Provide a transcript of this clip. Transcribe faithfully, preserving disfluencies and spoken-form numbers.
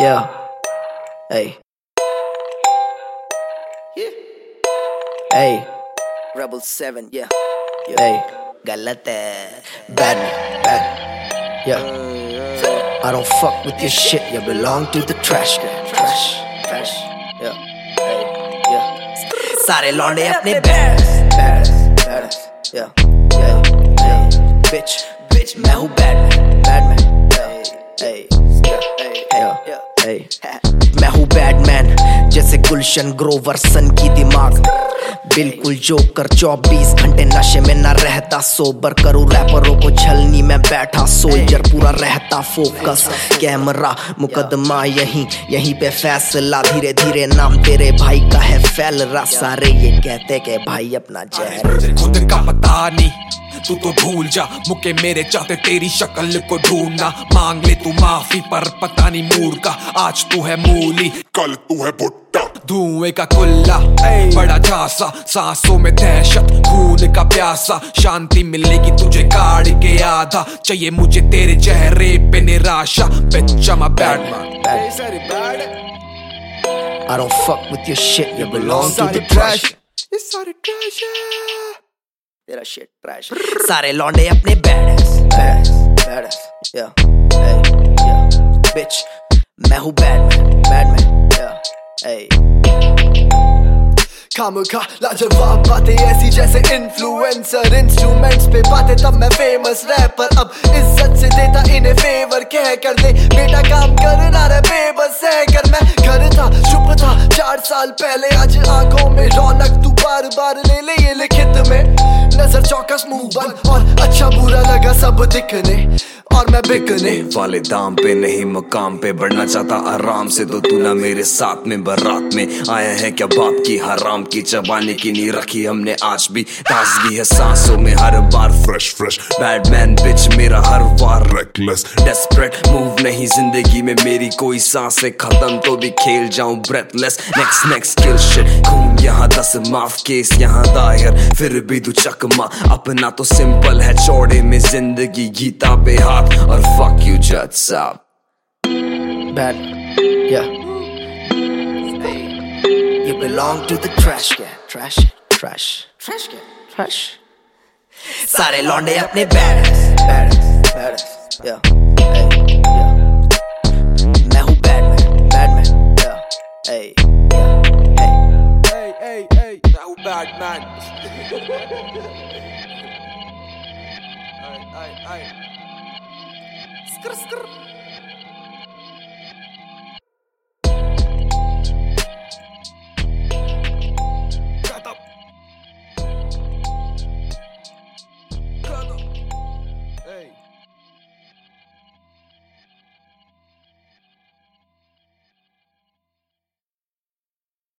Yeah. Hey. Yeah. Hey. Rebel seven, yeah. Yeah. Hey. गलत है. Bad man. Bad. Yeah. I don't fuck with your shit. You belong to the trash can. Trash. Trash. Yeah. Hey. Yeah. सारे लौंडे अपने bad. Bad. Bad. Yeah. Yeah. Yeah. Bitch. Bitch. मैं हूँ bad man. Bad man. Yeah. Hey. Yeah. Yeah. Hey. मैं हूँ bad man जैसे गुलशन ग्रोवर सन की दिमाग बिल्कुल जोकर चौबीस घंटे नशे में न रहता सोबर करूँ रैपरों को छलनी में बैठा सोल्जर पूरा रहता फोकस कैमरा मुकदमा यहीं यहीं पे फैसला धीरे धीरे नाम तेरे भाई का है फैल रहा सारे ये कहते के भाई अपना जहर खुद का पता नहीं तू तो भूल जा मुके मेरे चाहते तेरी शक्ल को ढूंढना मांग ले तू माफी पर पता नहीं मूड का आज तू है मूली कल तू है भुट्टा धुएं का कुल्ला बड़ा झांसा सांसों में दहशत खून का प्यासा शांति मिलेगी तुझे काट के आधा चाहिए मुझे तेरे चेहरे पे निराशा bitch I'm a bad man I don't fuck with your shit you belong to the trash ये सारे trash तेरा shit trash सारे लौंडे अपने badass badass badass yeah hey yeah bitch मैं हूँ bad man bad man yeah hey खामखा लाजवाब बातें ऐसी जैसे इन्फ्लुएंसर इंस्ट्रूमेंट्स पे बातें तब मैं फेमस रैपर अब इज्जत से देता इन्हें फेवर कह कर दे बेटा काम करना रे बेबस है कर मैं घर था चुप था चार साल पहले आज आंखों में रौनक तू बार बार ले ले ये लिखित में नजर चौकस मुंह बंद और अच्छा बुरा लगा सब दिखने और मैं बिकने वाले दाम पे नहीं मकाम पे बढ़ना चाहता आराम से तो तू ना मेरे साथ में बारात में आया है क्या बाप की हराम की जवानी की नहीं रखी हमने आज भी ताजगी है सांसों में हर बार fresh fresh bad man bitch मेरा हर बार रेकलेस डेस्परेट मूव नहीं जिंदगी में मेरी कोई सांसें खत्म तो भी खेल जाऊं breathless next next kill shit खून यहाँ दस माफ केस यहाँ दायर फिर भी तू चकमा अपना तो सिंपल है चौड़े में जिंदगी गीता पे हाथ और fuck you judge साहब bad yeah you belong to the trash can trash trash trash can trash सारे लौंडे अपने badass badass badass yeah hey yeah मैं हूँ bad man bad man yeah hey yeah hey hey hey hey मैं हूँ bad man